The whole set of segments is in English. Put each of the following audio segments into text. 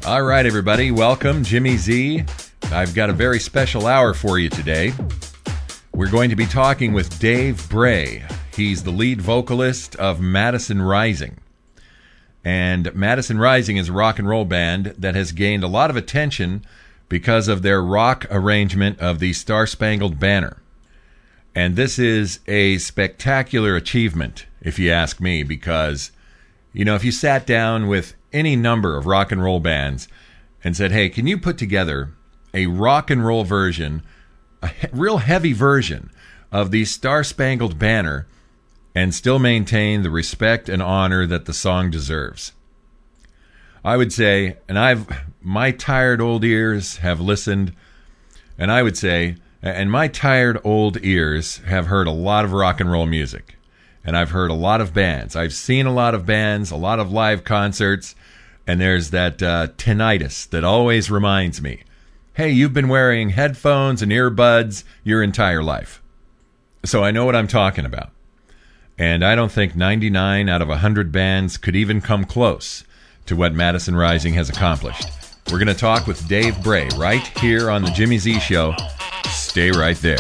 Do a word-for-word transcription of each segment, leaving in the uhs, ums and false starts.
All right, everybody, welcome. Jimmy Z. I've got a very special hour for you today. We're going to be talking with Dave Bray. He's the lead vocalist of Madison Rising. And Madison Rising is a rock and roll band that has gained a lot of attention because of their rock arrangement of the Star-Spangled Banner. And this is a spectacular achievement, if you ask me, because, you know, if you sat down with any number of rock and roll bands and said, hey, can you put together a rock and roll version, a he- real heavy version of the Star-Spangled Banner and still maintain the respect and honor that the song deserves? I would say, and I've, my tired old ears have listened, and I would say, and my tired old ears have heard a lot of rock and roll music. And I've heard a lot of bands. I've seen a lot of bands, a lot of live concerts, and there's that uh, tinnitus that always reminds me, hey, you've been wearing headphones and earbuds your entire life. So I know what I'm talking about. And I don't think ninety-nine out of one hundred bands could even come close to what Madison Rising has accomplished. We're going to talk with Dave Bray right here on the Jimmy Z Show. Stay right there.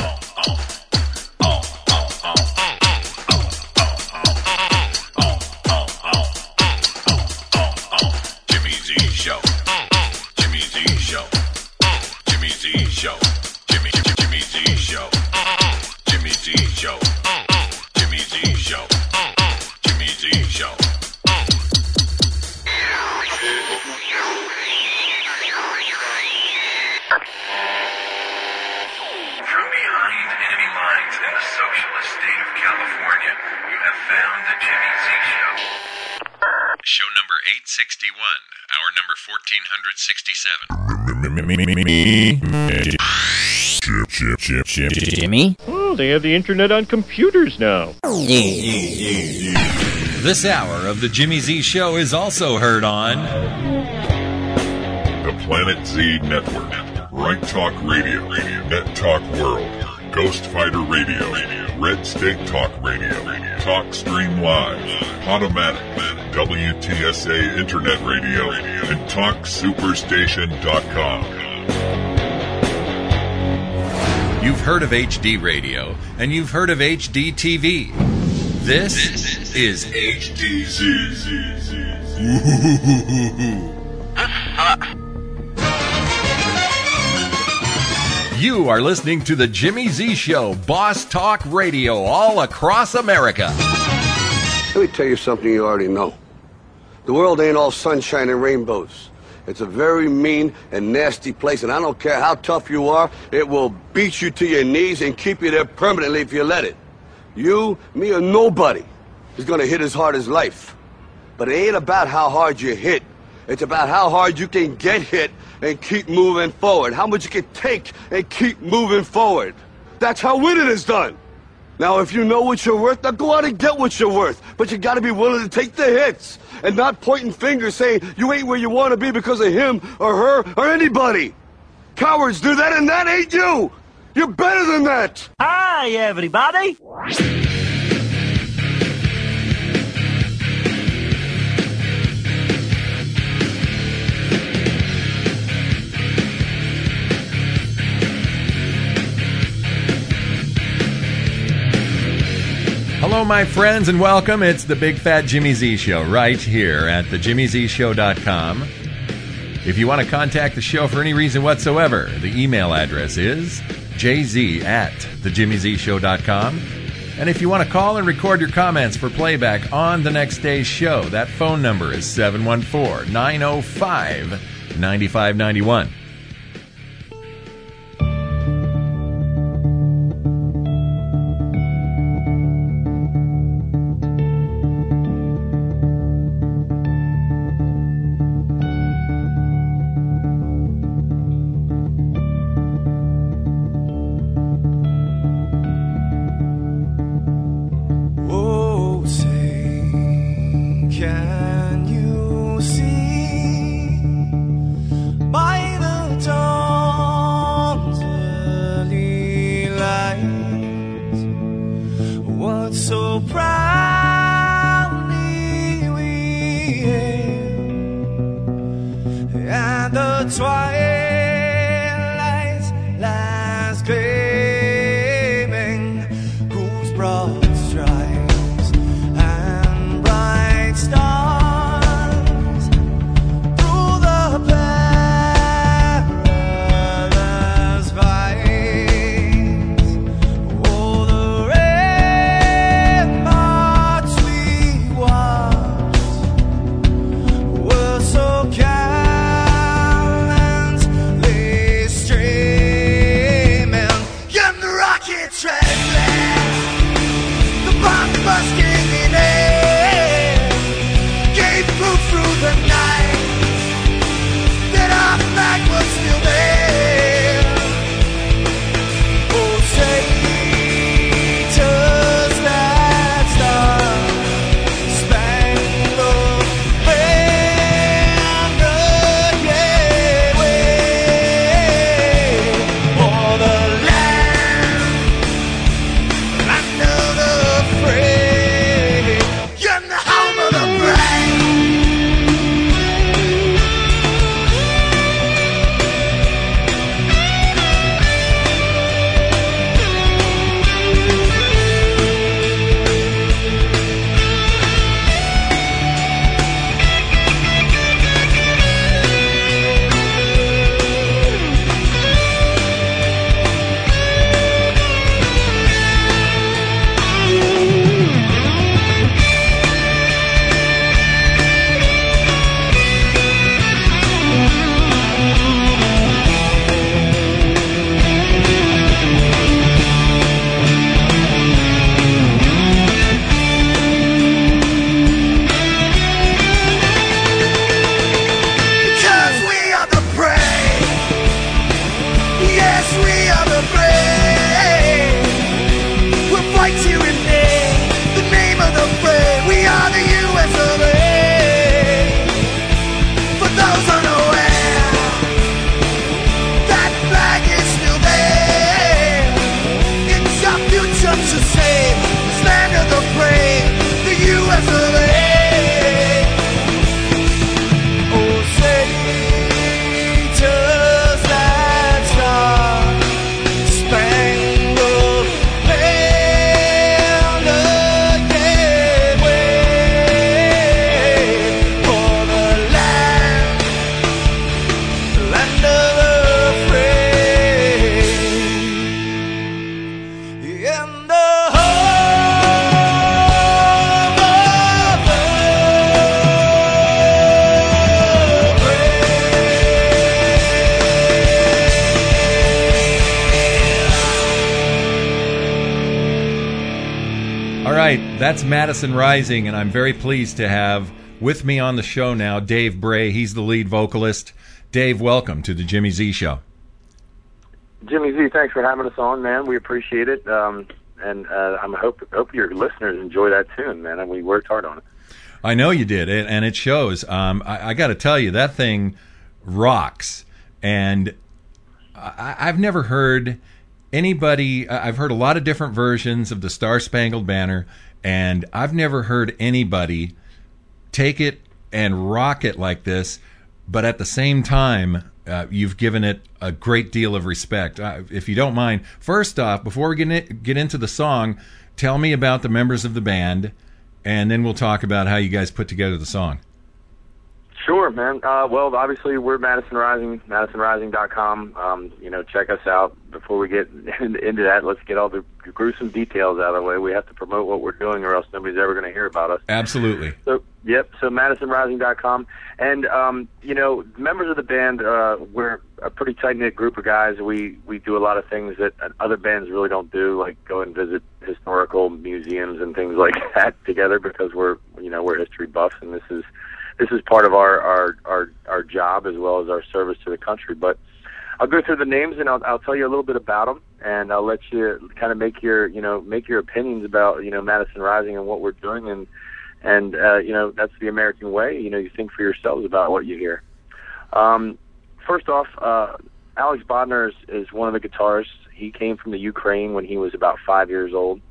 Jimmy Z Show. Jimmy Z Show. Jimmy Z Show. Jimmy Jimmy Z Show. Jimmy Z Show. Jimmy Z Show. Jimmy Z Show. From behind enemy lines in the socialist state of California, you have found the Jimmy Z Show. Show number eight sixty-one, hour number fourteen sixty-seven. Jimmy? Oh, they have the internet on computers now. This hour of the Jimmy Z Show is also heard on The Planet Z Network, Right Talk Radio, Net Talk World, Ghost Fighter Radio, Red State Talk Radio, Talk Stream Live, Podomatic, W T S A Internet Radio, and Talk Superstation dot com. You've heard of H D radio, and you've heard of H D T V. This, this is H D Z. You are listening to the Jimmy Z Show, Boss Talk Radio, all across America. Let me tell you something you already know. The world ain't all sunshine and rainbows. It's a very mean and nasty place, and I don't care how tough you are, it will beat you to your knees and keep you there permanently if you let it. You, me, or nobody is gonna hit as hard as life. But it ain't about how hard you hit. It's about how hard you can get hit and keep moving forward. How much you can take and keep moving forward. That's how winning is done. Now, if you know what you're worth, now go out and get what you're worth. But you gotta be willing to take the hits and not pointing fingers saying you ain't where you want to be because of him or her or anybody. Cowards do that, and that ain't you. You're better than that. Hi, everybody. Hello, my friends, and welcome. It's the Big Fat Jimmy Z Show right here at the jimmy z show dot com. If you want to contact the show for any reason whatsoever, the email address is jz at the jimmy z show dot com. And if you want to call and record your comments for playback on the next day's show, that phone number is seven one four, nine oh five, nine five nine one. Can you see by the twilight lies gleaming, whose broad stripes and bright stars through the perilous fights. Oh, the ramparts we watched were so gallantly streaming, and the rockets red blast, the bomb busting in air, gave proof through the night that our flag was still there. Oh, say, does that star-spangled banner yet wave o'er the land, land of the free, and the home of the brave? Because we are the brave. Yes, we are the brave. We'll fight to in name, the name of the brave. We are the U S of A. For those unaware, that flag is still there. It's our future to save, this land of the brave, the U S of A. Oh, say, does that star-spangled banner yet wave o'er the land, land of the free, and the home of the All right, that's Madison Rising, and I'm very pleased to have with me on the show now Dave Bray. He's the lead vocalist. Dave, welcome to the Jimmy Z Show. Jimmy Z, thanks for having us on, man. We appreciate it, um, and uh, I hope hope your listeners enjoy that tune, man. And we worked hard on it. I know you did, and, and it shows. Um, I, I got to tell you, that thing rocks. And I, I've never heard anybody. I've heard a lot of different versions of the Star Spangled Banner, and I've never heard anybody take it and rock it like this. But at the same time, uh, you've given it a great deal of respect. Uh, if you don't mind, first off, before we get in, get into the song, tell me about the members of the band, and then we'll talk about how you guys put together the song. Sure, man. Uh, well, obviously, we're Madison Rising, madison rising dot com. Um, you know, check us out. Before we get into that, let's get all the gruesome details out of the way. We have to promote what we're doing, or else nobody's ever going to hear about us. Absolutely. So, yep, so madison rising dot com. And, um, you know, members of the band, uh, we're a pretty tight-knit group of guys. We, we do a lot of things that other bands really don't do, like go and visit historical museums and things like that together, because we're, you know, we're history buffs, and this is this is part of our, our, our, our job as well as our service to the country. But I'll go through the names, and I'll, I'll tell you a little bit about them, and I'll let you kind of make your, you know, make your opinions about, you know, Madison Rising and what we're doing. And, and uh, you know, that's the American way. You know, you think for yourselves about what you hear. Um, first off, uh, Alex Bodnar is, is one of the guitarists. He came from the Ukraine when he was about five years old.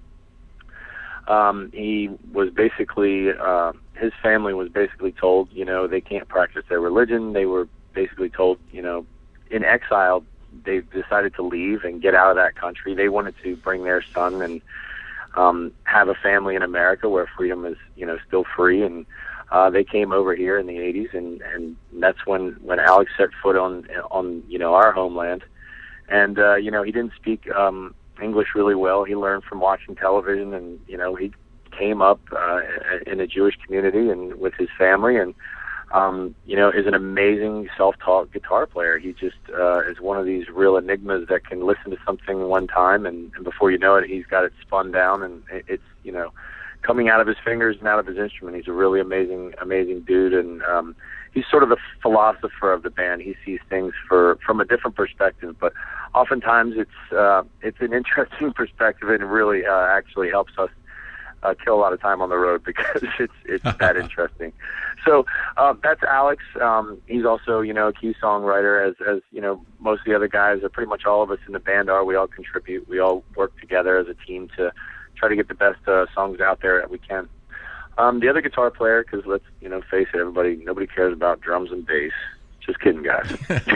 Um, he was basically, uh, his family was basically told, you know, they can't practice their religion. They were basically told, you know, in exile, they decided to leave and get out of that country. They wanted to bring their son and um, have a family in America where freedom is, you know, still free. And uh, they came over here in the eighties, and, and that's when, when Alex set foot on, on, you know, our homeland. And, uh, you know, he didn't speak um, English really well. He learned from watching television, and, you know, he came up uh, in a Jewish community and with his family, and um, you know, is an amazing self-taught guitar player. He just uh, is one of these real enigmas that can listen to something one time, and, and before you know it, he's got it spun down, and it's, you know, coming out of his fingers and out of his instrument. He's a really amazing, amazing dude, and um, he's sort of the philosopher of the band. He sees things for from a different perspective, but oftentimes it's uh, it's an interesting perspective, and it really uh, actually helps us Uh, kill a lot of time on the road because it's it's that interesting. So uh, that's Alex. Um, he's also, you know, a key songwriter, as as you know, most of the other guys, or pretty much all of us in the band are. We all contribute. We all work together as a team to try to get the best uh, songs out there that we can. Um, the other guitar player, because let's you know face it, everybody nobody cares about drums and bass. Just kidding, guys.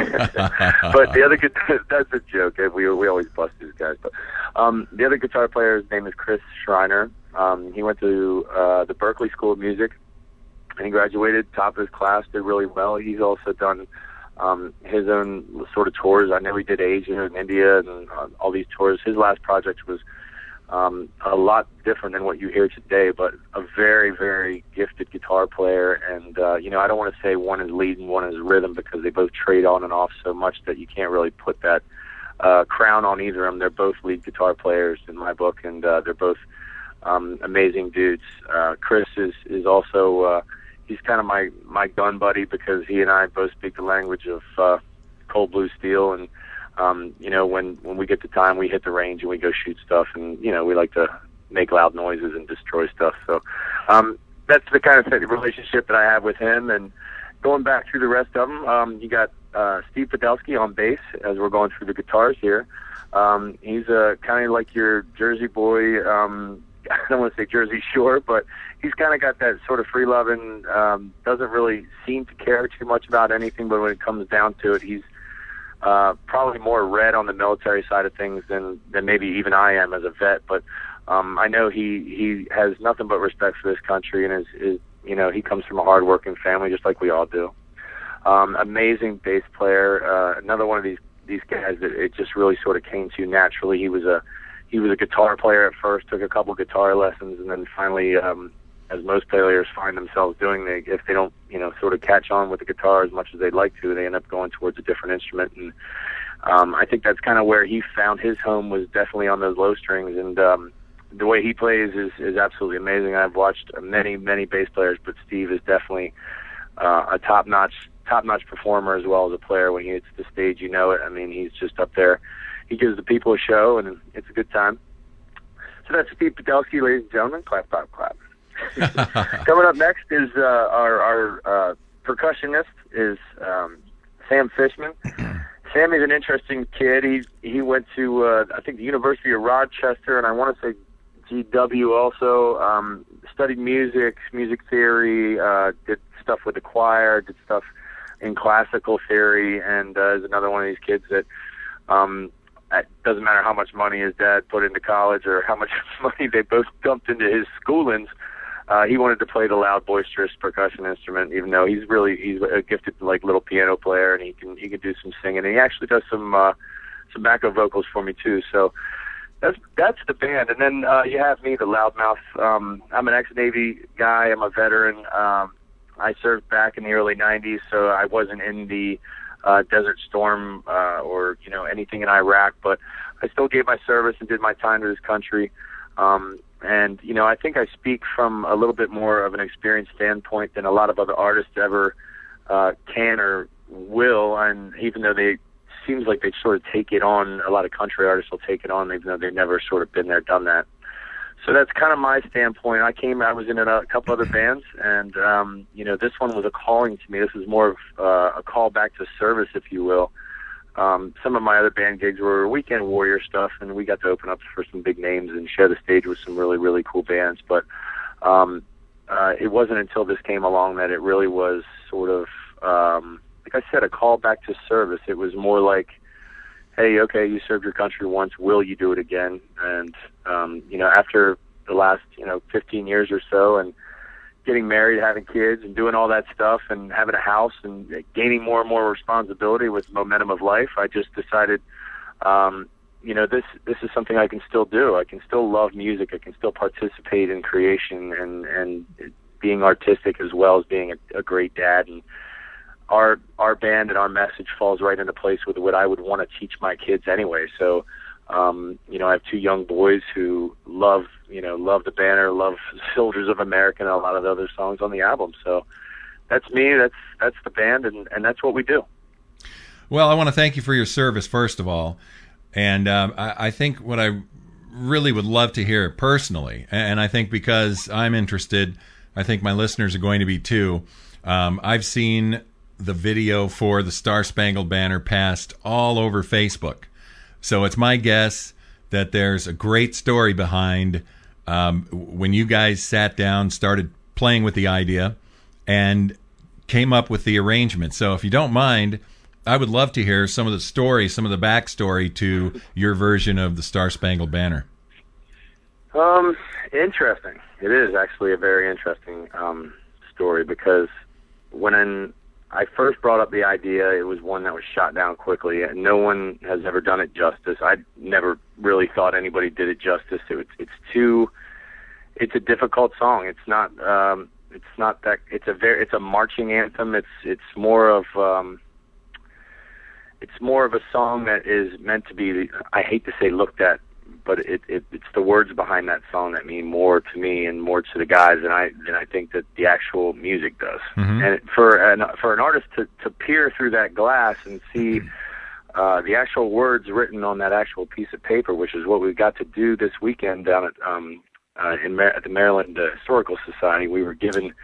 But the other guitar, that's a joke. We we always bust these guys. But um, the other guitar player, his name is Chris Schreiner. Um, he went to uh, the Berklee School of Music, and he graduated top of his class, did really well. He's also done um, his own sort of tours. I know he did Asia and India and uh, all these tours. His last project was um, a lot different than what you hear today, but a very, very gifted guitar player. And, uh, you know, I don't want to say one is lead and one is rhythm, because they both trade on and off so much that you can't really put that uh, crown on either of them. They're both lead guitar players in my book, and uh, they're both Um, amazing dudes. Uh, Chris is, is also, uh, he's kind of my, my gun buddy, because he and I both speak the language of uh, cold blue steel. And, um, you know, when, when we get the time, we hit the range and we go shoot stuff. And, you know, we like to make loud noises and destroy stuff. So um, that's the kind of relationship that I have with him. And going back through the rest of them, um, you got uh, Steve Podolsky on bass, as we're going through the guitars here. Um, he's a kind of like your Jersey boy, um, I don't want to say Jersey Shore, but he's kind of got that sort of free-loving, um, doesn't really seem to care too much about anything, but when it comes down to it, he's uh, probably more red on the military side of things than, than maybe even I am as a vet. But um, I know he, he has nothing but respect for this country, and is, is you know, he comes from a hard-working family just like we all do. Um, amazing bass player, uh, another one of these, these guys that it just really sort of came to naturally. He was a He was a guitar player at first, took a couple guitar lessons, and then finally, um, as most players find themselves doing, they, if they don't, you know, sort of catch on with the guitar as much as they'd like to, they end up going towards a different instrument. And um, I think that's kind of where he found his home, was definitely on those low strings. And um, the way he plays is, is absolutely amazing. I've watched many, many bass players, but Steve is definitely uh, a top-notch, top-notch performer as well as a player. When he hits the stage, you know it. I mean, he's just up there. He gives the people a show, and it's a good time. So that's Steve Podolsky, ladies and gentlemen. Clap, clap, clap. Coming up next is uh, our, our uh, percussionist is um, Sam Fishman. Sammy's an interesting kid. He he went to uh, I think the University of Rochester, and I want to say G W also. Um, studied music, music theory, uh, did stuff with the choir, did stuff in classical theory, and uh, is another one of these kids that. Um, It doesn't matter how much money his dad put into college or how much money they both dumped into his schoolings. Uh, he wanted to play the loud, boisterous percussion instrument, even though he's really he's a gifted like little piano player, and he can he can do some singing. And he actually does some uh, some backup vocals for me too. So that's that's the band. And then uh, you have me, the loudmouth. Um, I'm an ex-Navy guy. I'm a veteran. Um, I served back in the early nineties, so I wasn't in the Uh, Desert Storm uh, or you know anything in Iraq, but I still gave my service and did my time to this country. Um, and you know I think I speak from a little bit more of an experienced standpoint than a lot of other artists ever uh, can or will. And even though they seems like they sort of take it on, a lot of country artists will take it on, even though they've never sort of been there, done that. So that's kind of my standpoint. I came, I was in a, a couple other bands, and, um, you know, this one was a calling to me. This was more of uh, a call back to service, if you will. Um, some of my other band gigs were weekend warrior stuff, and we got to open up for some big names and share the stage with some really, really cool bands. But um, uh, it wasn't until this came along that it really was sort of um, like I said, a call back to service. It was more like, hey, okay, you served your country once, will you do it again? And, um, you know, after the last, you know, fifteen years or so, and getting married, having kids, and doing all that stuff, and having a house, and gaining more and more responsibility with the momentum of life, I just decided, um, you know, this this is something I can still do. I can still love music. I can still participate in creation and, and being artistic as well as being a, a great dad. And our our band and our message falls right into place with what I would want to teach my kids anyway. So, um, you know, I have two young boys who love, you know, love the banner, love Soldiers of America, and a lot of the other songs on the album. So that's me. That's that's the band, and, and that's what we do. Well, I want to thank you for your service, first of all. And um, I, I think what I really would love to hear personally, and I think because I'm interested, I think my listeners are going to be too. Um, I've seen the video for the Star Spangled Banner passed all over Facebook. So it's my guess that there's a great story behind um, when you guys sat down, started playing with the idea, and came up with the arrangement. So if you don't mind, I would love to hear some of the story, some of the backstory to your version of the Star Spangled Banner. Um, interesting. It is actually a very interesting um, story, because when I first brought up the idea, it was one that was shot down quickly, and no one has ever done it justice. I never really thought anybody did it justice. It, it's too, it's a difficult song. It's not, um, it's not that. It's a very, it's a marching anthem. It's it's more of. Um, It's more of a song that is meant to be, I hate to say looked at, but it, it it's the words behind that song that mean more to me and more to the guys than I than I think that the actual music does. Mm-hmm. And for an for an artist to, to peer through that glass and see uh, the actual words written on that actual piece of paper, which is what we got to do this weekend down at um uh, in Mar- at the Maryland uh, Historical Society. We were given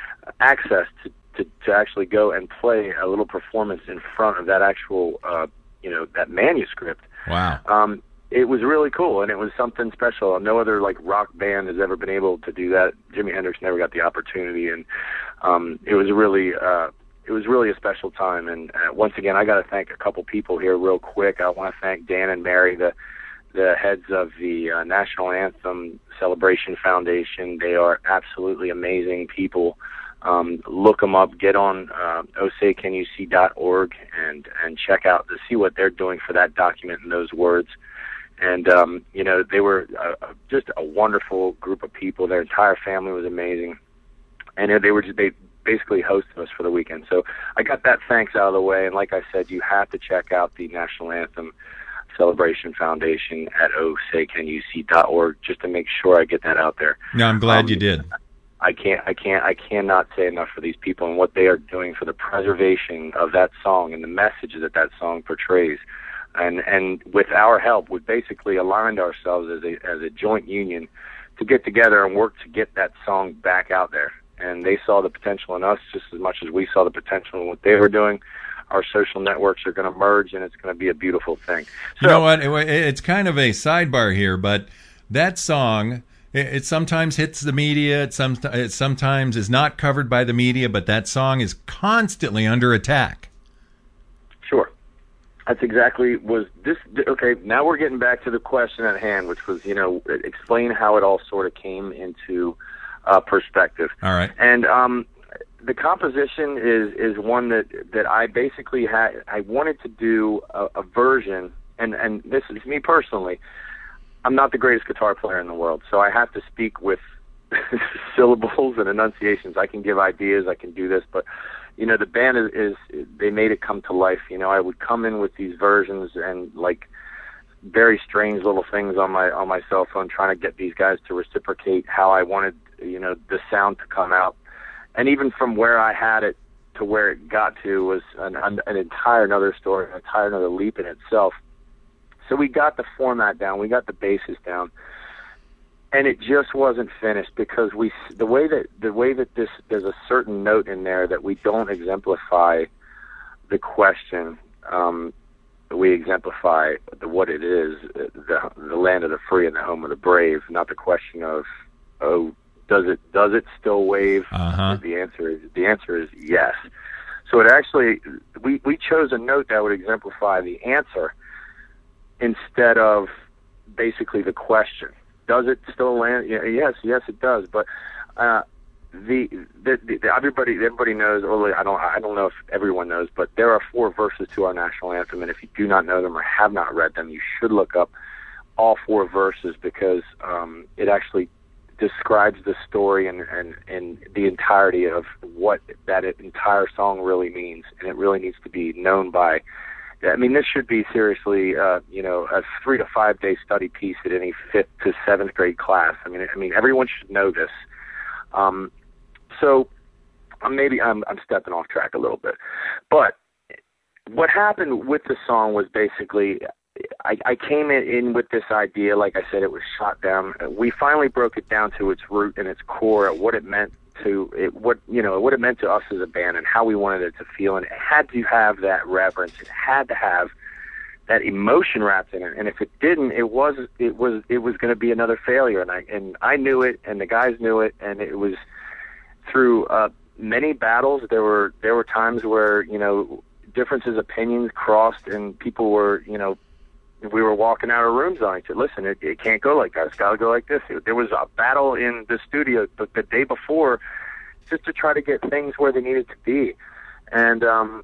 access to. To, to actually go and play a little performance in front of that actual, uh, you know, that manuscript. Wow. Um, it was really cool, and it was something special. No other, like, rock band has ever been able to do that. Jimi Hendrix never got the opportunity, and um, it was really, uh, it was really a special time. And uh, once again, I got to thank a couple people here real quick. I want to thank Dan and Mary, the the heads of the uh, National Anthem Celebration Foundation. They are absolutely amazing people. Um, look them up, get on uh, O say can you see dot org and, and check out to see what they're doing for that document and those words. And, um, you know, they were uh, just a wonderful group of people. Their entire family was amazing. And they were just, they basically hosted us for the weekend. So I got that thanks out of the way. And like I said, you have to check out the National Anthem Celebration Foundation at O say can you see dot org just to make sure I get that out there. No, I'm glad um, you did. I can't, I can't, I cannot say enough for these people and what they are doing for the preservation of that song and the message that that song portrays. And and with our help, we basically aligned ourselves as a as a joint union to get together and work to get that song back out there. And they saw the potential in us just as much as we saw the potential in what they were doing. Our social networks are going to merge, and it's going to be a beautiful thing. So, you know what? It, it's kind of a sidebar here, but that song. It sometimes hits the media. It, some, it sometimes is not covered by the media, but that song is constantly under attack. Sure. That's exactly was this. Okay, now we're getting back to the question at hand, which was, you know, explain how it all sort of came into uh, perspective. All right. And um, the composition is, is one that, that I basically had. I wanted to do a, a version, and, and this is me personally. I'm not the greatest guitar player in the world, so I have to speak with syllables and enunciations. I can give ideas, I can do this, but, you know, the band is, is, they made it come to life. You know, I would come in with these versions and, like, very strange little things on my on my cell phone trying to get these guys to reciprocate how I wanted, you know, the sound to come out. And even from where I had it to where it got to was an, an, an entire another story, an entire another leap in itself. So we got the format down, we got the basis down, and it just wasn't finished because we the way that the way that this there's a certain note in there that we don't exemplify the question. Um, we exemplify the, what it is, the the land of the free and the home of the brave, not the question of oh does it does it still wave? Uh-huh. The answer is the answer is yes. So it actually, we, we chose a note that would exemplify the answer instead of basically the question. Does it still land? Yeah, yes, yes, it does. But uh, the, the, the everybody everybody knows. Or I don't I don't know if everyone knows, but there are four verses to our national anthem, and if you do not know them or have not read them, you should look up all four verses because um, it actually describes the story and, and, and the entirety of what that entire song really means, and it really needs to be known by. I mean, this should be seriously, uh, you know, a three to five day study piece at any fifth to seventh grade class. I mean, I mean, everyone should know this. Um, so uh, maybe I'm, I'm stepping off track a little bit, but what happened with the song was basically, I, I came in, in with this idea. Like I said, it was shot down. We finally broke it down to its root and its core, what it meant to it, what you know, what it meant to us as a band, and how we wanted it to feel. And it had to have that reverence. It had to have that emotion wrapped in it. And if it didn't, it was it was it was going to be another failure. And I and I knew it, and the guys knew it. And it was through uh, many battles. There were there were times where you know differences, opinions crossed, and people were you know. We were walking out of rooms on each other. Listen, it, it can't go like that. It's got to go like this. There was a battle in the studio the, the day before just to try to get things where they needed to be. And um,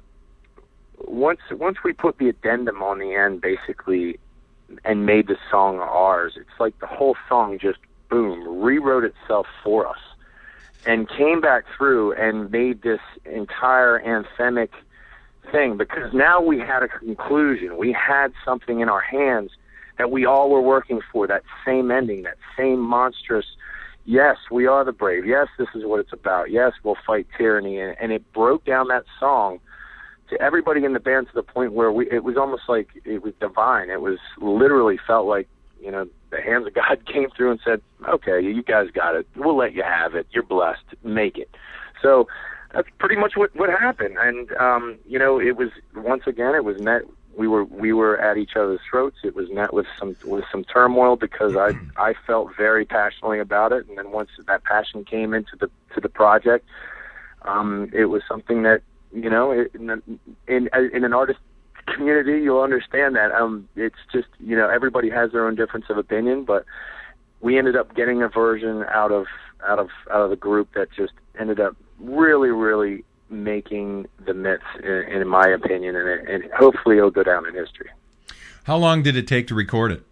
once once we put the addendum on the end, basically, and made the song ours, it's like the whole song just, boom, rewrote itself for us and came back through and made this entire anthemic thing, because now we had a conclusion. We had something in our hands that we all were working for, that same ending, that same monstrous, yes, we are the brave, yes, this is what it's about, yes, we'll fight tyranny, and, and it broke down that song to everybody in the band to the point where we, it was almost like it was divine. It was literally felt like, you know, the hands of God came through and said, okay, you guys got it, we'll let you have it, you're blessed, make it. So that's pretty much what, what happened. And, um, you know, it was, once again, it was met, we were, we were at each other's throats. It was met with some, with some turmoil because I, I felt very passionately about it. And then once that passion came into the, to the project, um, it was something that, you know, in, in, in an artist community, you'll understand that, um, it's just, you know, everybody has their own difference of opinion, but we ended up getting a version out of, out of, out of the group that just ended up really, really making the Mets, in, in my opinion, and, it, and hopefully it'll go down in history. How long did it take to record it?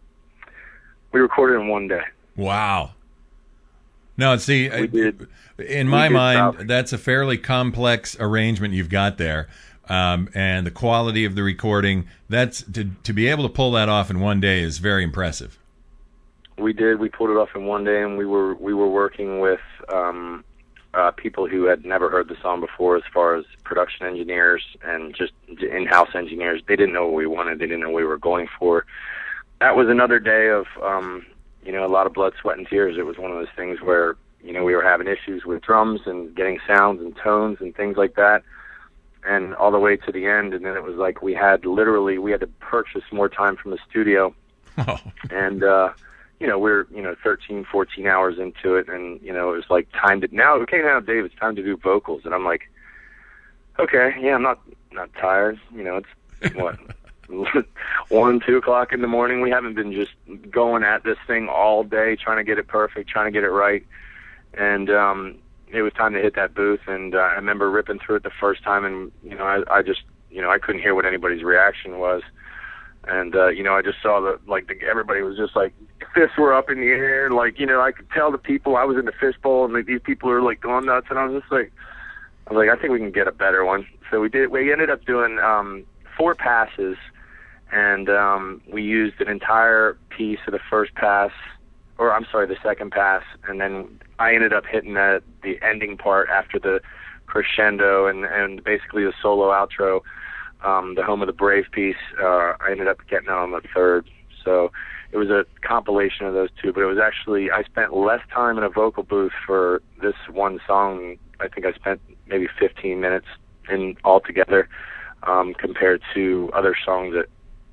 We recorded in one day. Wow. No, see, we did, in my mind, probably. That's a fairly complex arrangement you've got there. Um, and the quality of the recording, that's to, to be able to pull that off in one day is very impressive. We did. We pulled it off in one day, and we were we were working with um, uh, people who had never heard the song before, as far as production engineers and just in-house engineers. They didn't know what we wanted. They didn't know what we were going for. That was another day of, um, you know, a lot of blood, sweat, and tears. It was one of those things where, you know, we were having issues with drums and getting sounds and tones and things like that, and all the way to the end. And then it was like we had literally, we had to purchase more time from the studio. Oh. And, uh, you know, we're, you know, thirteen, fourteen hours into it, and, you know, it was like time to, now, okay, now, Dave, it's time to do vocals. And I'm like, okay, yeah, I'm not, not tired. You know, it's, what, one, two o'clock in the morning. We haven't been just going at this thing all day, trying to get it perfect, trying to get it right. And um, it was time to hit that booth, and uh, I remember ripping through it the first time, and, you know, I, I just, you know, I couldn't hear what anybody's reaction was. And, uh, you know, I just saw that, like, the, everybody was just, like, fists were up in the air. Like, you know, I could tell the people, I was in the fistbowl, and like, these people are, like, going nuts. And I was just like, I was like, I think we can get a better one. So we did, we ended up doing um, four passes, and um, we used an entire piece of the first pass, or I'm sorry, the second pass. And then I ended up hitting the, the ending part after the crescendo and, and basically the solo outro. Um, the Home of the Brave piece, uh, I ended up getting on the third. So it was a compilation of those two, but it was actually, I spent less time in a vocal booth for this one song. I think I spent maybe fifteen minutes in altogether, um, compared to other songs that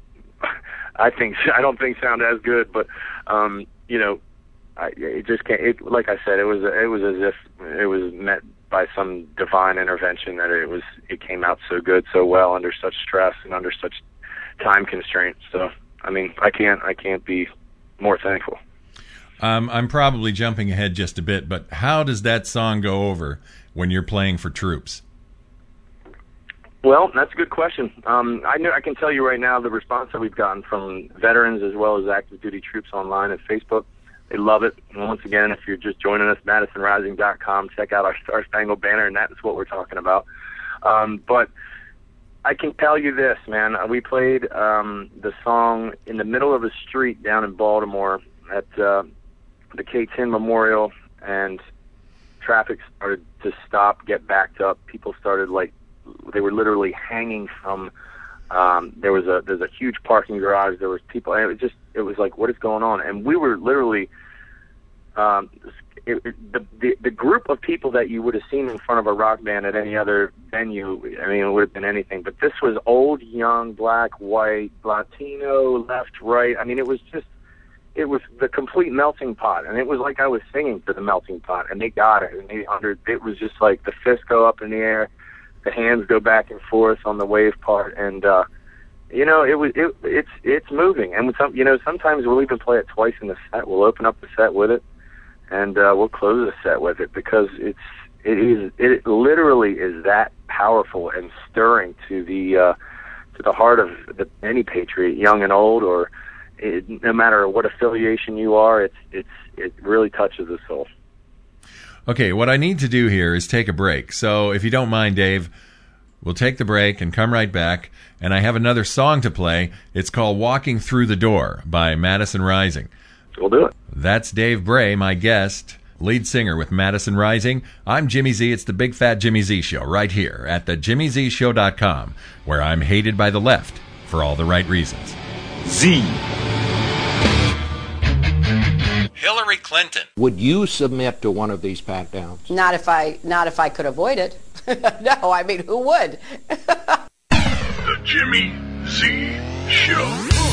I think, I don't think sound as good, but, um, you know, I, it just can't, it, like I said, it was, it was as if it was met by some divine intervention that it was it came out so good, so well under such stress and under such time constraints. So I mean, I can't I can't be more thankful. Um, I'm probably jumping ahead just a bit, but how does that song go over when you're playing for troops? Well, that's a good question. Um, I know I can tell you right now the response that we've gotten from veterans as well as active duty troops online at Facebook. They love it. And once again, if you're just joining us, Madison Rising dot com, check out our Star Spangled Banner, and that's what we're talking about. Um, but I can tell you this, man. We played um, the song in the middle of a street down in Baltimore at uh, the K ten Memorial, and traffic started to stop, get backed up. People started, like, they were literally hanging from, um, there was a, there's a huge parking garage. There was people, and it was just, it was like, what is going on? And we were literally, um, it, it, the, the, the group of people that you would have seen in front of a rock band at any other venue, I mean, it would have been anything, but this was old, young, black, white, Latino, left, right. I mean, it was just, it was the complete melting pot, and it was like I was singing to the melting pot, and they got it, and they under, it was just like the fists go up in the air, the hands go back and forth on the wave part, and uh, you know, it was it, it's it's moving. And with some, you know, sometimes we'll even play it twice in the set. We'll open up the set with it, and uh, we'll close the set with it, because it's it is it literally is that powerful and stirring to the uh, to the heart of the, any patriot, young and old, or it, no matter what affiliation you are. It's it's it really touches the soul. Okay, what I need to do here is take a break. So if you don't mind, Dave, we'll take the break and come right back. And I have another song to play. It's called Walking Through the Door by Madison Rising. We'll do it. That's Dave Bray, my guest, lead singer with Madison Rising. I'm Jimmy Z. It's the Big Fat Jimmy Z Show right here at the jimmy z show dot com, where I'm hated by the left for all the right reasons. Z. Hillary Clinton. Would you submit to one of these pat downs? Not if I not if I could avoid it. No, I mean, who would? The Jimmy Z Show.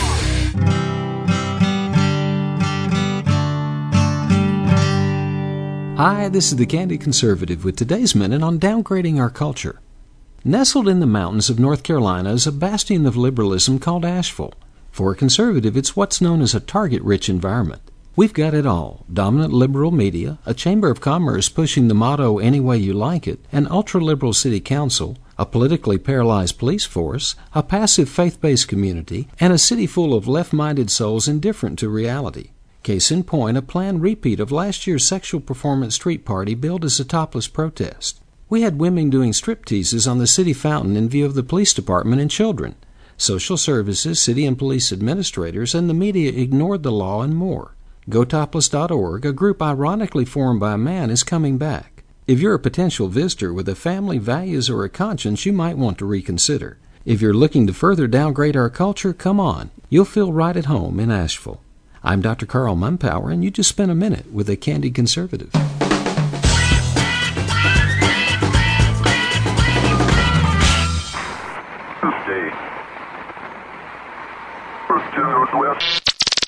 Hi, this is the Candy Conservative with today's minute on downgrading our culture. Nestled in the mountains of North Carolina is a bastion of liberalism called Asheville. For a conservative, it's what's known as a target-rich environment. We've got it all: dominant liberal media, a chamber of commerce pushing the motto any way you like it, an ultra-liberal city council, a politically paralyzed police force, a passive faith-based community, and a city full of left-minded souls indifferent to reality. Case in point, a planned repeat of last year's sexual performance street party billed as a topless protest. We had women doing stripteases on the city fountain in view of the police department and children. Social services, city and police administrators, and the media ignored the law and more. Go Topless dot org, a group ironically formed by a man, is coming back. If you're a potential visitor with a family, values, or a conscience, you might want to reconsider. If you're looking to further downgrade our culture, come on. You'll feel right at home in Asheville. I'm Doctor Carl Mumpower, and you just spent a minute with a Candy Conservative. Tuesday. First to the Northwest.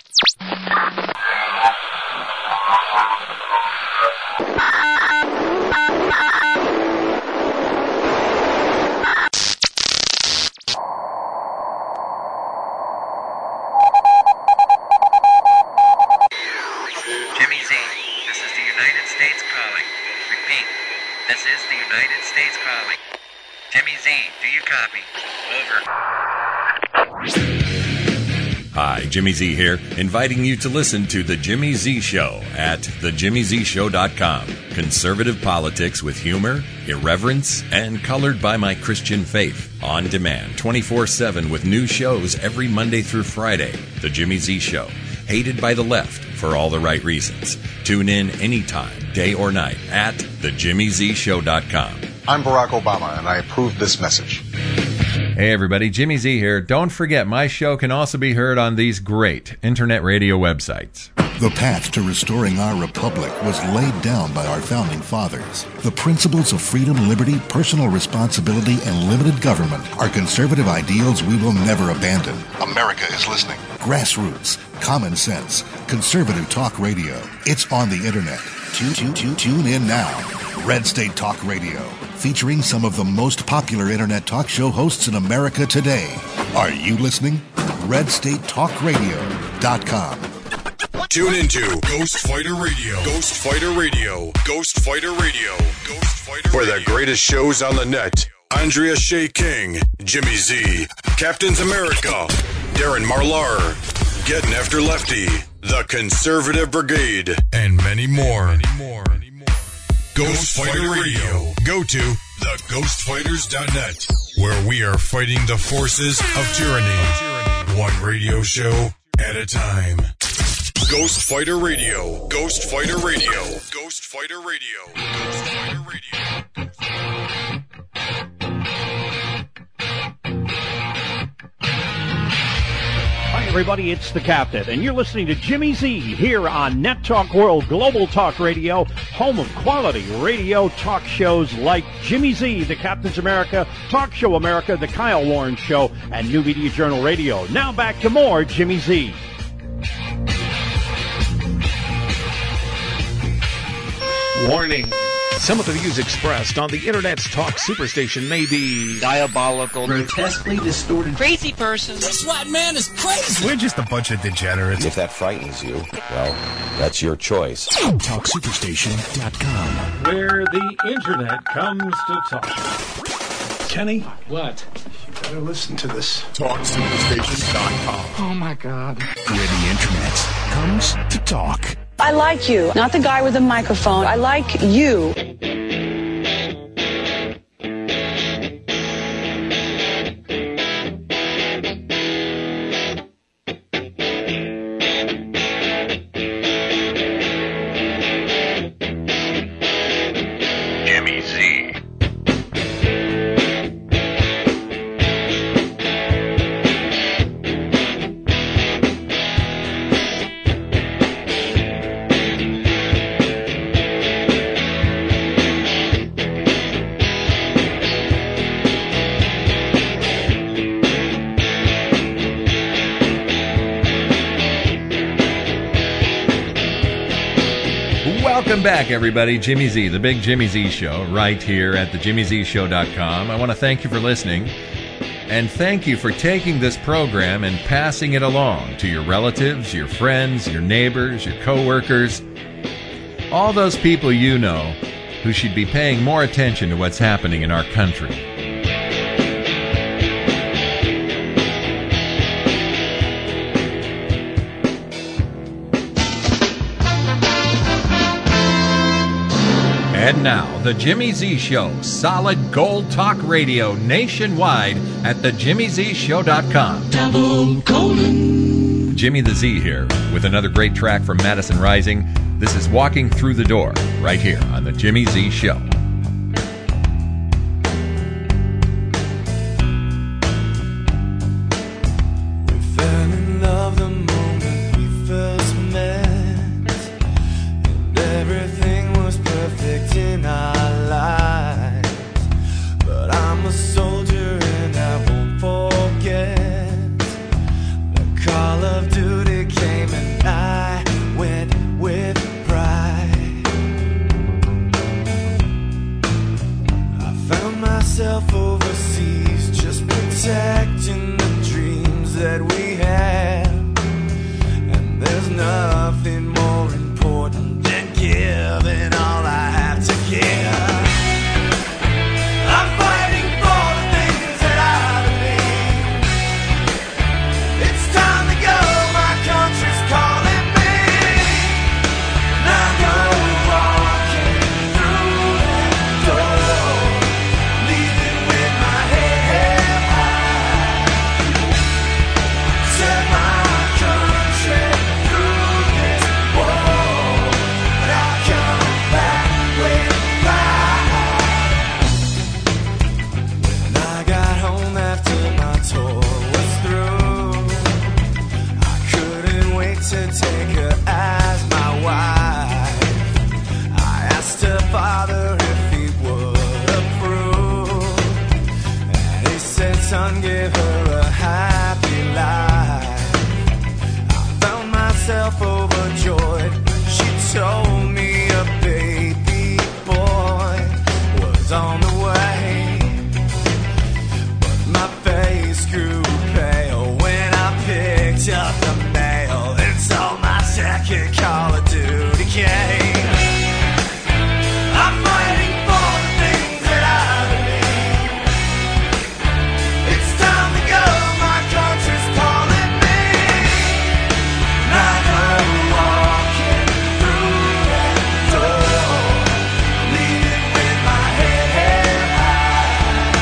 Jimmy Z, this is the United States calling. Repeat, this is the United States calling. Jimmy Z, do you copy? Over. Hi, Jimmy Z here, inviting you to listen to The Jimmy Z Show at the jimmy z show dot com. Conservative politics with humor, irreverence, and colored by my Christian faith. On demand, twenty-four seven with new shows every Monday through Friday. The Jimmy Z Show. Hated by the left for all the right reasons. Tune in anytime, day or night, at the jimmy z show dot com. I'm Barack Obama, and I approve this message. Hey everybody, Jimmy Z here. Don't forget, my show can also be heard on these great internet radio websites. The path to restoring our republic was laid down by our founding fathers. The principles of freedom, liberty, personal responsibility, and limited government are conservative ideals we will never abandon. America is listening. Grassroots, common sense, conservative talk radio. It's on the internet. Tune, tune, tune, tune in now. Red State Talk Radio, featuring some of the most popular internet talk show hosts in America today. Are you listening? red state talk radio dot com. Tune into Ghost Fighter Radio. Ghost Fighter Radio. Ghost Fighter Radio. Ghost Fighter For Radio. The greatest shows on the net. Andrea Shea King, Jimmy Z, Captains America, Darren Marlar, Getting After Lefty, The Conservative Brigade, and many more. Many more. Many more. Ghost Fighter Radio. Go to the ghost fighters dot net, where we are fighting the forces of tyranny. One radio show at a time. Ghost Fighter Radio. Ghost Fighter Radio. Ghost Fighter Radio. Ghost Fighter Radio. Hi, everybody. It's the Captain, and you're listening to Jimmy Z here on Net Talk World Global Talk Radio, home of quality radio talk shows like Jimmy Z, the Captain's America, Talk Show America, the Kyle Warren Show, and New Media Journal Radio. Now back to more Jimmy Z. Warning. Some of the views expressed on the Internet's talk superstation may be diabolical, grotesquely distorted, crazy person. This white man is crazy. We're just a bunch of degenerates. If that frightens you, well, that's your choice. talk superstation dot com, where the Internet comes to talk. Kenny? What? You better listen to this. talk superstation dot com. Oh, my God. Where the Internet comes to talk. I like you, not the guy with the microphone. I like you. Jimmy Z. Welcome back, everybody. Jimmy Z, the Big Jimmy Z Show, right here at the jimmy z show dot com. I want to thank you for listening, and thank you for taking this program and passing it along to your relatives, your friends, your neighbors, your coworkers, all those people you know who should be paying more attention to what's happening in our country. And now, the Jimmy Z Show, solid gold talk radio nationwide at the jimmy z show dot com. Double colon. Jimmy the Z here with another great track from Madison Rising. This is Walking Through the Door, right here on the Jimmy Z Show. Overjoyed, she told me a baby boy was on the way. But my face grew pale when I picked up the mail and saw my second Call of Duty game. I'm fighting for the things that I believe. It's time to go, my country's calling me. And I go walking through that door, leaving with my head held high.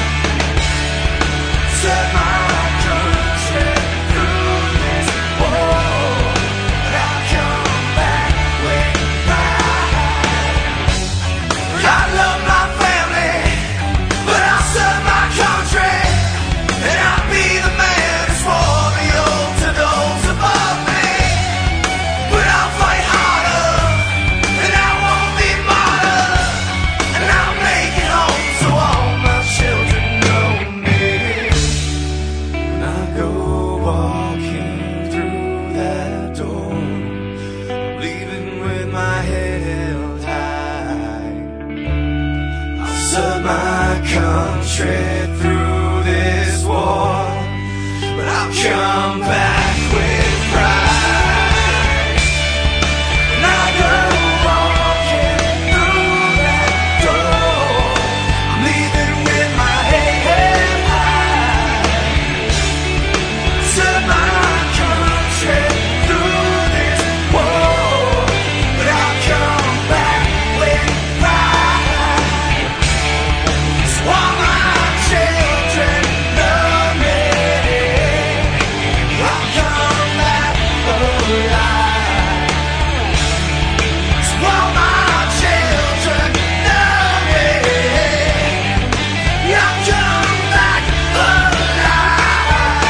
Set my country through this war, but I'll come back with pride. I love my family, but I'll serve my country, and I'll be the man who swore the oath to those above me. But I'll fight harder, and I won't be martyred, and I'll make it home so all my children know me. When I go walking through that door, leaving with my head held high. I'll serve my country through this war, but I'll come back with pride. And I go walking through that door, I'm leaving with my head held high. Serve my country through this war, but I'll come back with pride. So all my children love me. I'll come back alive. So all my children love me. I'll come back alive.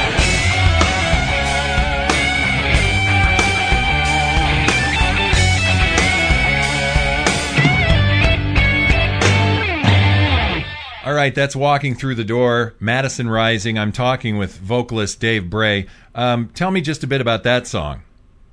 All right, that's Walking Through the Door, Madison Rising. I'm talking with vocalist Dave Bray. Um, tell me just a bit about that song.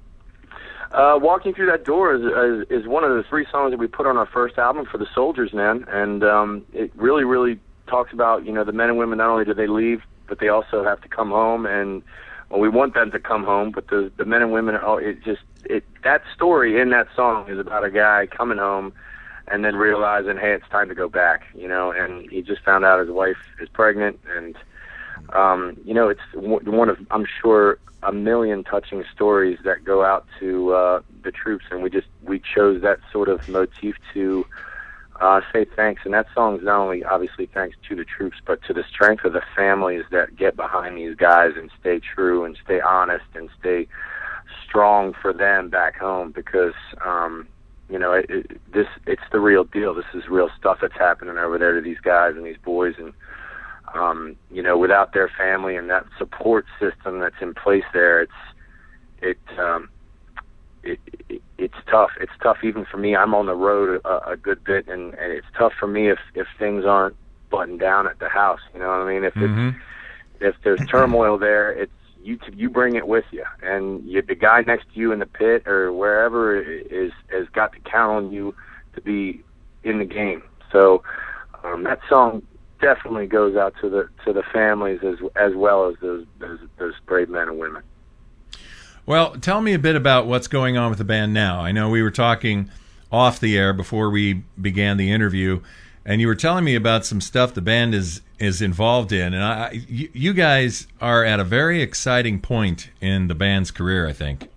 Uh, Walking Through That Door is, is is one of the three songs that we put on our first album for the Soldiers, man. And um, it really, really talks about, you know, the men and women, not only do they leave, but they also have to come home. And well, we want them to come home, but the the men and women, are all, it just, it that story in that song is about a guy coming home and then realizing, hey, it's time to go back, you know, and he just found out his wife is pregnant. And, um, you know, it's w- one of, I'm sure, a million touching stories that go out to uh, the troops, and we just, we chose that sort of motif to uh, say thanks. And that song is not only obviously thanks to the troops, but to the strength of the families that get behind these guys and stay true and stay honest and stay strong for them back home, because, um, you know, it, it, this it's the real deal. This is real stuff that's happening over there to these guys and these boys. And, um, you know, without their family and that support system that's in place there, it's it, um, it, it it's tough. It's tough even for me. I'm on the road a, a good bit, and, and it's tough for me if, if things aren't buttoned down at the house. You know what I mean? If Mm-hmm. it's, if there's turmoil there, it's you t- you bring it with you, and you, the guy next to you in the pit or wherever is has got to count on you to be in the game. So um, that song definitely goes out to the to the families as as well as those those, those brave men and women. Well, tell me a bit about what's going on with the band now. I know we were talking off the air before we began the interview, and you were telling me about some stuff the band is is involved in, and I, you, you guys are at a very exciting point in the band's career, I think.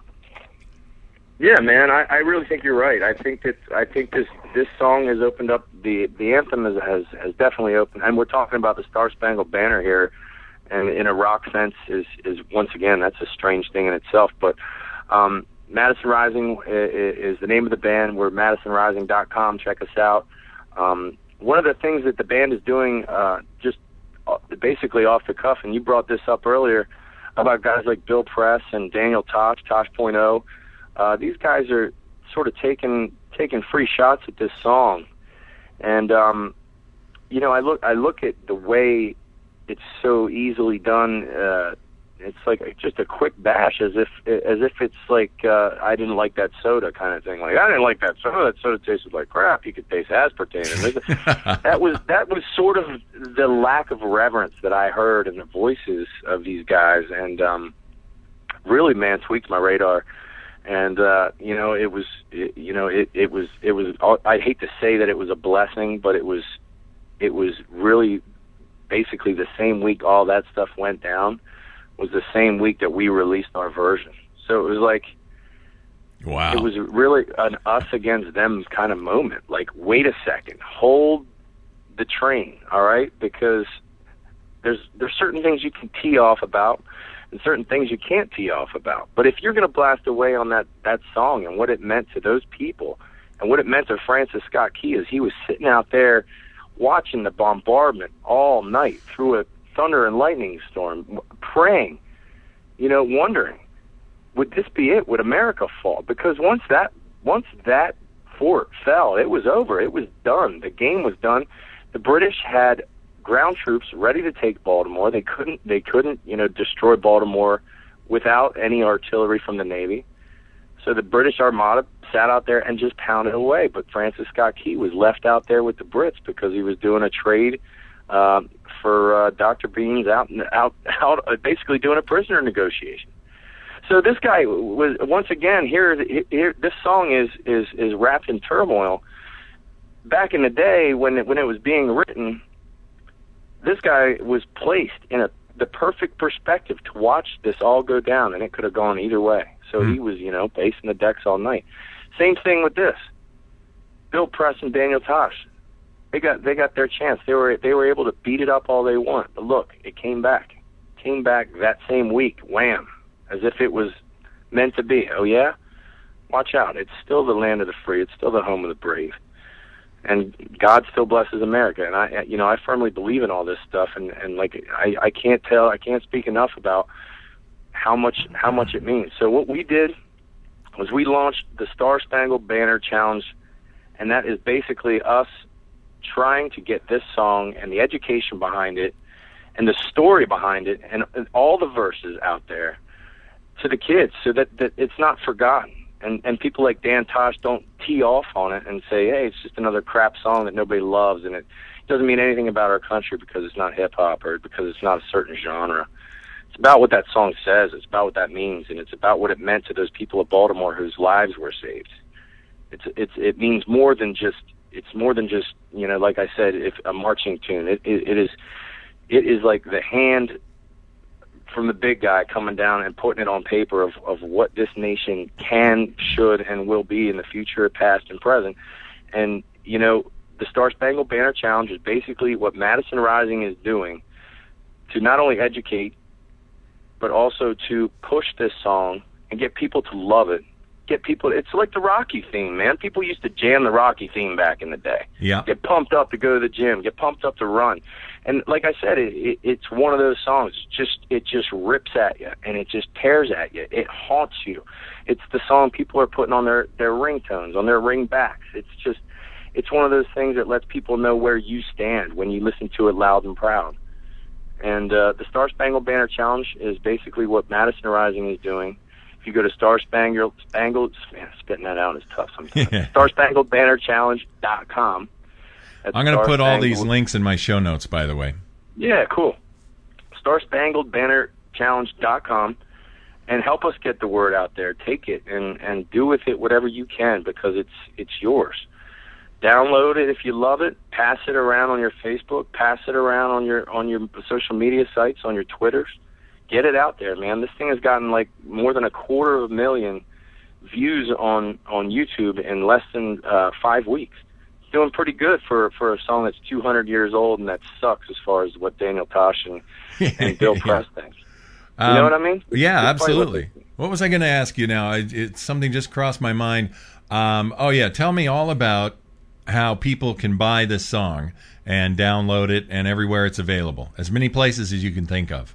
Yeah, man, I, I really think you're right. I think that I think this this song has opened up the the anthem has has, has definitely opened, and we're talking about the Star Spangled Banner here, and in a rock sense is is once again that's a strange thing in itself. But um, Madison Rising is, is the name of the band. We're Madison Rising dot com. Check us out. Um, one of the things that the band is doing, uh, just basically off the cuff, and you brought this up earlier about guys like Bill Press and Daniel Tosh, Tosh point oh. Uh, these guys are sort of taking taking free shots at this song, and um, you know, I look I look at the way it's so easily done uh, It's like just a quick bash, as if as if it's like uh, I didn't like that soda kind of thing. Like I didn't like that soda. That soda tasted like crap. You could taste aspartame. And that was that was sort of the lack of reverence that I heard in the voices of these guys, and um, really, man, tweaked my radar. And uh, you know, it was it, you know it, it was it was. I hate to say that it was a blessing, but it was it was really basically the same week all that stuff went down was the same week that we released our version. So it was like, wow, it was really an us against them kind of moment. Like, wait a second, hold the train, all right? Because there's there's certain things you can tee off about and certain things you can't tee off about. But if you're going to blast away on that, that song and what it meant to those people and what it meant to Francis Scott Key as he was sitting out there watching the bombardment all night through a thunder and lightning storm, praying, you know, wondering, would this be it? Would America fall? Because once that once that fort fell, it was over. It was done. The game was done. The British had ground troops ready to take Baltimore. They couldn't they couldn't, you know, destroy Baltimore without any artillery from the Navy. So the British Armada sat out there and just pounded away. But Francis Scott Key was left out there with the Brits because he was doing a trade uh, for uh, Doctor Beans out, out, out, uh, basically doing a prisoner negotiation. So this guy was once again here. Here, this song is is is wrapped in turmoil. Back in the day when it, when it was being written, this guy was placed in a the perfect perspective to watch this all go down, and it could have gone either way. So mm. he was, you know, pacing the decks all night. Same thing with this. Bill Press and Daniel Tosh. They got they got their chance. They were they were able to beat it up all they want. But look, it came back. Came back that same week, wham, as if it was meant to be. Oh yeah? Watch out. It's still the land of the free. It's still the home of the brave. And God still blesses America. And I you know, I firmly believe in all this stuff, and, and like I, I can't tell I can't speak enough about how much how much it means. So what we did was we launched the Star Spangled Banner Challenge, and that is basically us trying to get this song and the education behind it and the story behind it and, and all the verses out there to the kids so that, that it's not forgotten. And and people like Dan Tosh don't tee off on it and say, hey, it's just another crap song that nobody loves, and it doesn't mean anything about our country because it's not hip-hop or because it's not a certain genre. It's about what that song says. It's about what that means, and it's about what it meant to those people of Baltimore whose lives were saved. It's it's it means more than just it's more than just you know, like I said, if a marching tune. It it, it is it is like the hand from the big guy coming down and putting it on paper of of what this nation can, should, and will be in the future, past, and present. And you know, the Star Spangled Banner Challenge is basically what Madison Rising is doing to not only educate, but also to push this song and get people to love it. Get people, it's like the Rocky theme, man. People used to jam the Rocky theme back in the day. Yeah. Get pumped up to go to the gym, get pumped up to run. And like I said, it, it, it's one of those songs, it just, it just rips at you, and it just tears at you. It haunts you. It's the song people are putting on their, their ringtones, on their ringbacks. It's just, it's one of those things that lets people know where you stand when you listen to it loud and proud. And uh, the Star Spangled Banner Challenge is basically what Madison Rising is doing. If you go to Star Spangled, Spangled, man, spitting that out is tough sometimes. Star Spangled Banner Challenge dot com. I'm going to put all these links in my show notes, by the way. Yeah, cool. Star Spangled Banner Challenge dot com, and help us get the word out there. Take it and, and do with it whatever you can, because it's it's yours. Download it if you love it. Pass it around on your Facebook. Pass it around on your on your social media sites, on your Twitters. Get it out there, man. This thing has gotten like more than a quarter of a million views on, on YouTube in less than uh, five weeks. It's doing pretty good for, for a song that's two hundred years old, and that sucks as far as what Daniel Tosh and, and Bill yeah. Press think. You um, know what I mean? Yeah, absolutely. What was I going to ask you now? It, it, something just crossed my mind. Um, oh, yeah, tell me all about how people can buy this song and download it and everywhere it's available. As many places as you can think of.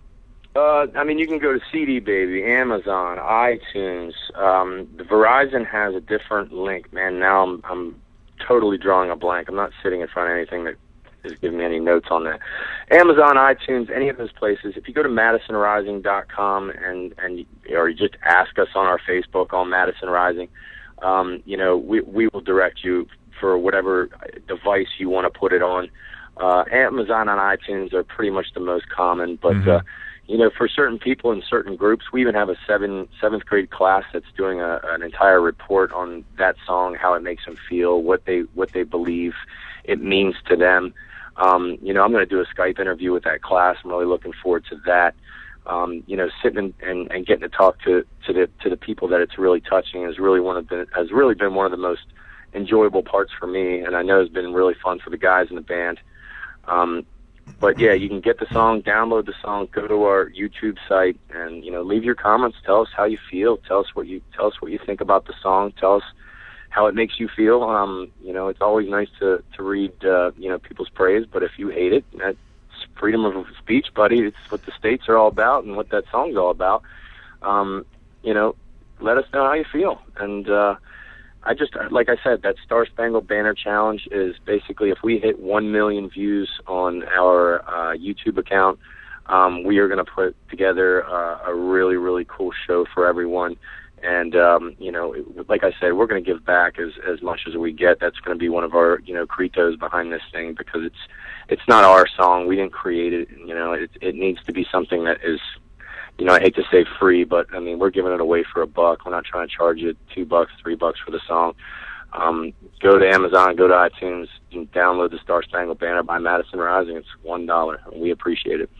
Uh, I mean, you can go to C D Baby, Amazon, iTunes. Um, the Verizon has a different link. Man, now I'm I'm totally drawing a blank. I'm not sitting in front of anything that is giving me any notes on that. Amazon, iTunes, any of those places. If you go to madison rising dot com and and or you just ask us on our Facebook on Madison Rising, um, you know, we we will direct you for whatever device you want to put it on. Uh, Amazon and iTunes are pretty much the most common, but mm-hmm. uh, you know, for certain people in certain groups, we even have a seven, seventh grade class that's doing a, an entire report on that song, how it makes them feel, what they what they believe it means to them. Um, you know, I'm going to do a Skype interview with that class. I'm really looking forward to that. Um, you know, sitting and, and, and getting to talk to, to the to the people that it's really touching is really one of the has really been one of the most enjoyable parts for me, and I know it's been really fun for the guys in the band. Um, But yeah, you can get the song, download the song, go to our YouTube site, and you know, leave your comments. Tell us how you feel. Tell us what you tell us what you think about the song. Tell us how it makes you feel. Um, you know, it's always nice to to read uh, you know people's praise. But if you hate it, that's freedom of speech, buddy. It's what the states are all about, and what that song's all about. Um, you know, let us know how you feel, and. Uh, I just, like I said, that Star Spangled Banner Challenge is basically if we hit one million views on our uh, YouTube account, um, we are going to put together uh, a really, really cool show for everyone. And, um, you know, like I said, we're going to give back as, as much as we get. That's going to be one of our, you know, credos behind this thing because it's it's not our song. We didn't create it. You know, it, it needs to be something that is, you know, I hate to say free, but I mean, we're giving it away for a buck. We're not trying to charge you two bucks, three bucks for the song. Um, go to Amazon, go to iTunes, and download the Star Spangled Banner by Madison Rising. It's one dollar, and we appreciate it.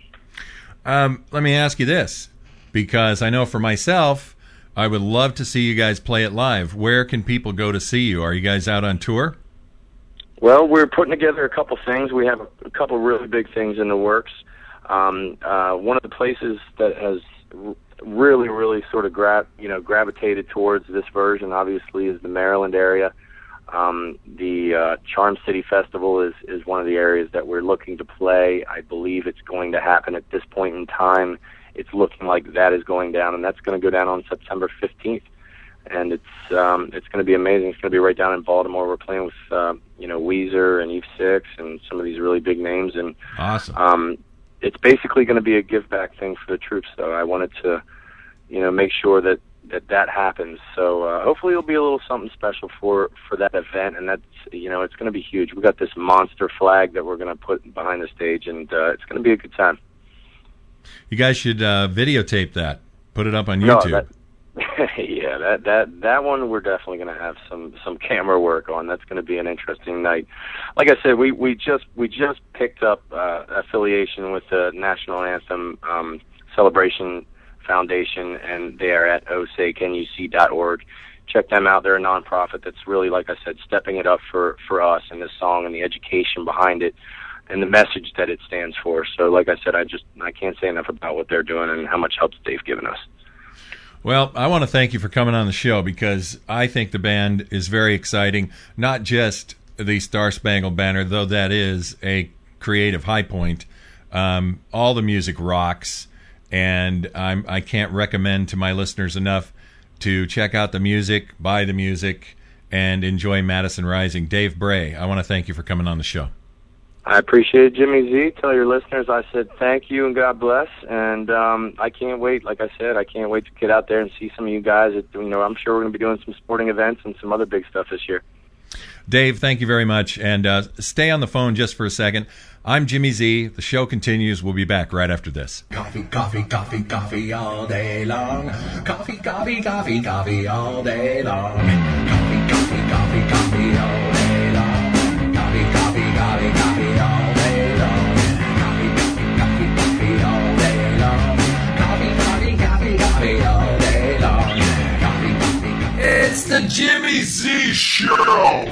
Um, let me ask you this, because I know for myself, I would love to see you guys play it live. Where can people go to see you? Are you guys out on tour? Well, we're putting together a couple things. We have a couple really big things in the works. Um, uh, one of the places that has really, really sort of gra- you know, gravitated towards this version, obviously, is the Maryland area. Um, the uh, Charm City Festival is, is one of the areas that we're looking to play. I believe it's going to happen at this point in time. It's looking like that is going down, and that's going to go down on September fifteenth. And it's um, it's going to be amazing. It's going to be right down in Baltimore. We're playing with uh, you know Weezer and Eve Six and some of these really big names. And awesome. Um, it's basically going to be a give back thing for the troops, though. I wanted to, you know, make sure that that, that happens. So uh, hopefully it'll be a little something special for, for that event, and that's, you know, it's going to be huge. We got this monster flag that we're going to put behind the stage, and uh, it's going to be a good time. You guys should uh, videotape that, put it up on No, YouTube. that, yeah, that that that one we're definitely going to have some some camera work on. That's going to be an interesting night. Like I said, we we just we just picked up uh, affiliation with the National Anthem um, Celebration Foundation, and they are at o say can you see dot org. Check them out. They're a nonprofit that's really, like I said, stepping it up for for us and this song and the education behind it and the message that it stands for. So, like I said, I just I can't say enough about what they're doing and how much help they've given us. Well, I want to thank you for coming on the show because I think the band is very exciting. Not just the Star Spangled Banner, though that is a creative high point. Um, all the music rocks, and I'm, I can't recommend to my listeners enough to check out the music, buy the music, and enjoy Madison Rising. Dave Bray, I want to thank you for coming on the show. I appreciate it, Jimmy Z. Tell your listeners I said thank you and God bless. And um, I can't wait, like I said, I can't wait to get out there and see some of you guys. You know, I'm sure we're going to be doing some sporting events and some other big stuff this year. Dave, thank you very much. And uh, stay on the phone just for a second. I'm Jimmy Z. The show continues. We'll be back right after this. Coffee, coffee, coffee, coffee all day long. Coffee, coffee, coffee, coffee all day long. Coffee, coffee, coffee, coffee all day long. Coffee, coffee, coffee, coffee all day long. Coffee, coffee, coffee, coffee all day long. Coffee, coffee, coffee, coffee all day long. Coffee, coffee, coffee. It's the Jimmy Z Show.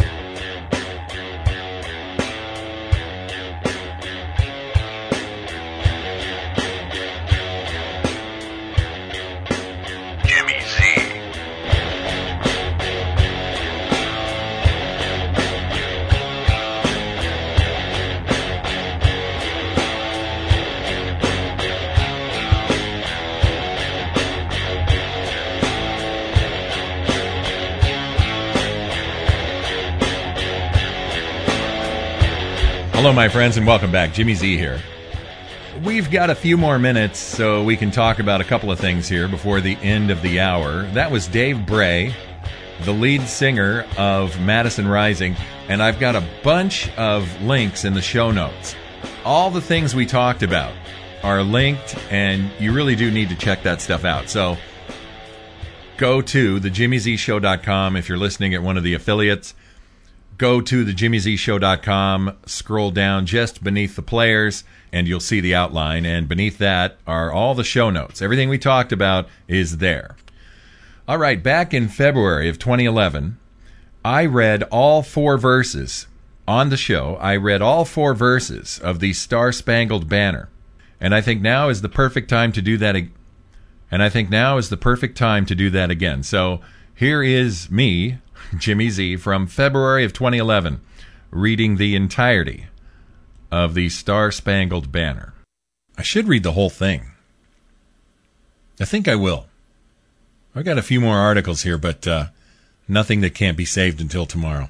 Hello, my friends, and welcome back. Jimmy Z here. We've got a few more minutes so we can talk about a couple of things here before the end of the hour. That was Dave Bray, the lead singer of Madison Rising, and I've got a bunch of links in the show notes. All the things we talked about are linked, and you really do need to check that stuff out. So go to the jimmy z show dot com if you're listening at one of the affiliates. Go to the jimmy z show dot com, scroll down just beneath the players, and you'll see the outline. And beneath that are all the show notes. Everything we talked about is there. All right, back in February of twenty eleven, I read all four verses on the show. I read all four verses of the Star-Spangled Banner. And I think now is the perfect time to do that. Ag- and I think now is the perfect time to do that again. So here is me, Jimmy Z, from February of twenty eleven, reading the entirety of the Star-Spangled Banner. I should read the whole thing. I think I will. I've got a few more articles here, but uh, nothing that can't be saved until tomorrow.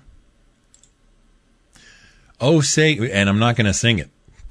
Oh, say, and I'm not going to sing it.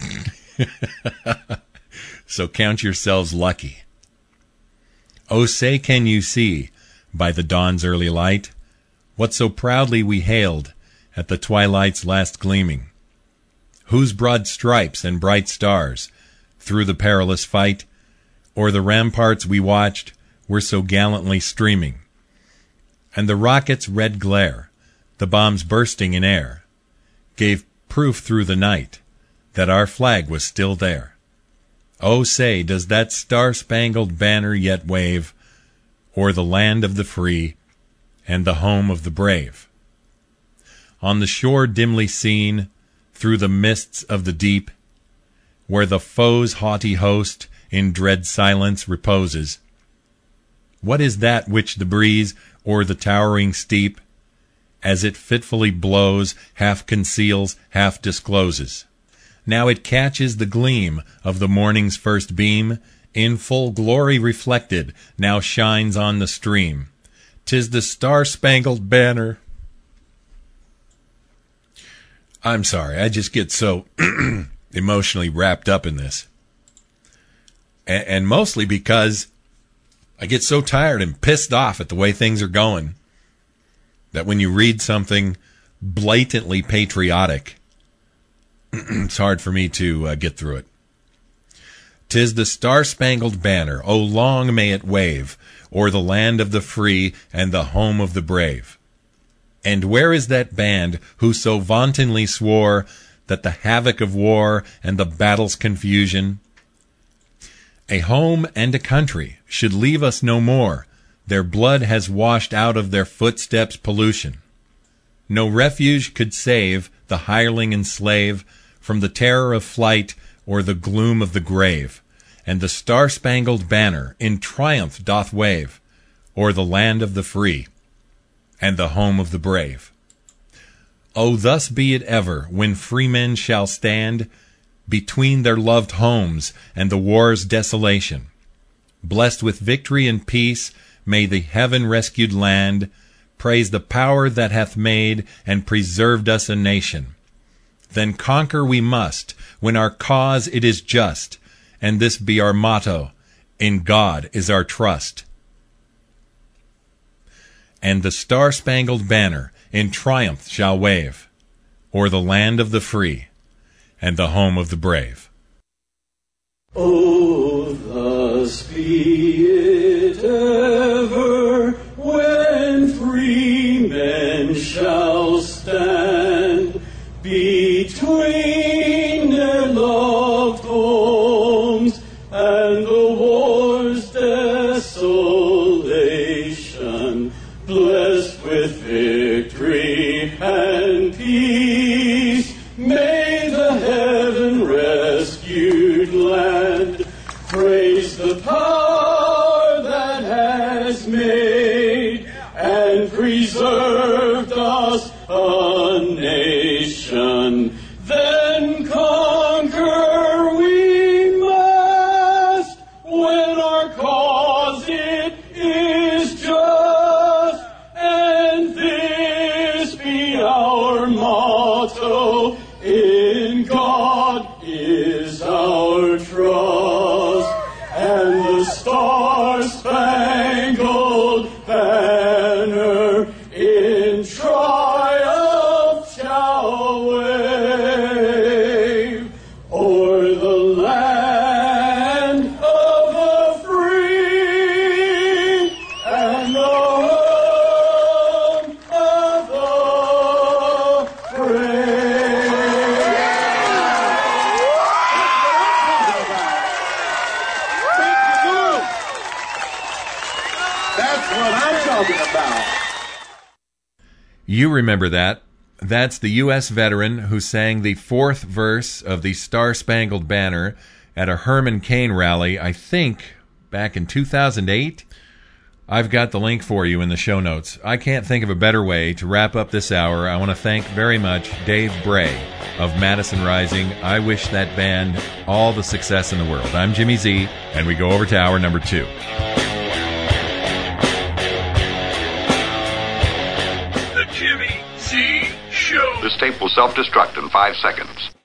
So count yourselves lucky. Oh, say, can you see, by the dawn's early light, what so proudly we hailed at the twilight's last gleaming? Whose broad stripes and bright stars, through the perilous fight, o'er the ramparts we watched, were so gallantly streaming? And the rocket's red glare, the bombs bursting in air, gave proof through the night that our flag was still there. Oh, say, does that star-spangled banner yet wave o'er the land of the free and the home of the brave? On the shore dimly seen, through the mists of the deep, where the foe's haughty host in dread silence reposes, what is that which the breeze o'er the towering steep, as it fitfully blows, half conceals, half discloses? Now it catches the gleam of the morning's first beam, in full glory reflected, now shines on the stream. 'Tis the Star-Spangled Banner. I'm sorry, I just get so emotionally wrapped up in this. And, and mostly because I get so tired and pissed off at the way things are going that when you read something blatantly patriotic, it's hard for me to uh, get through it. 'Tis the Star-Spangled Banner, oh long may it wave, o'er the land of the free and the home of the brave. And where is that band who so vauntingly swore that the havoc of war and the battle's confusion, a home and a country, should leave us no more? Their blood has washed out of their footsteps pollution. No refuge could save the hireling and slave from the terror of flight or the gloom of the grave. And the Star-Spangled Banner in triumph doth wave o'er the land of the free and the home of the brave. Oh, thus be it ever, when freemen shall stand between their loved homes and the war's desolation. Blessed with victory and peace, may the heaven-rescued land praise the power that hath made and preserved us a nation. Then conquer we must, when our cause it is just, and this be our motto, in God is our trust. And the Star-Spangled Banner in triumph shall wave o'er the land of the free and the home of the brave. Oh, thus be it ever, when free men shall stand between their loved homes and the war's desolation, blessed with victory and peace, may the heaven-rescued land praise the power that has made and preserved us a nation. Then conquer we must, when our cause it is just, and this be our motto. In God is our trust, and the star-spangled banner in triumph shall wave o'er the land of the free and the home of the brave. That's what I'm talking about. You remember that. That's the U S veteran who sang the fourth verse of the Star-Spangled Banner at a Herman Cain rally, I think, back in two thousand eight. I've got the link for you in the show notes. I can't think of a better way to wrap up this hour. I want to thank very much Dave Bray of Madison Rising. I wish that band all the success in the world. I'm Jimmy Z, and we go over to hour number two. The Jimmy Z Show. This tape will self-destruct in five seconds.